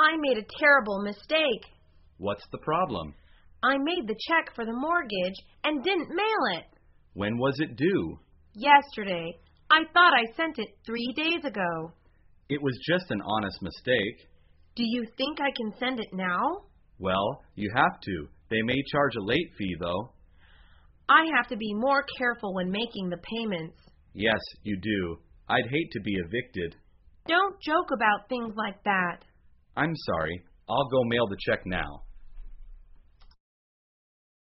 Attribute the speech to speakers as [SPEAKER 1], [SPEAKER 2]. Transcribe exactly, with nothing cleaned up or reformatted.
[SPEAKER 1] I made a terrible mistake.
[SPEAKER 2] What's the problem?
[SPEAKER 1] I made the check for the mortgage and didn't mail it.
[SPEAKER 2] When was it due?
[SPEAKER 1] Yesterday. I thought I sent it three days ago.
[SPEAKER 2] It was just an honest mistake.
[SPEAKER 1] Do you think I can send it now?
[SPEAKER 2] Well, you have to. They may charge a late fee, though.
[SPEAKER 1] I have to be more careful when making the payments.
[SPEAKER 2] Yes, you do. I'd hate to be evicted.
[SPEAKER 1] Don't joke about things like that.
[SPEAKER 2] I'm sorry. I'll go mail the check now.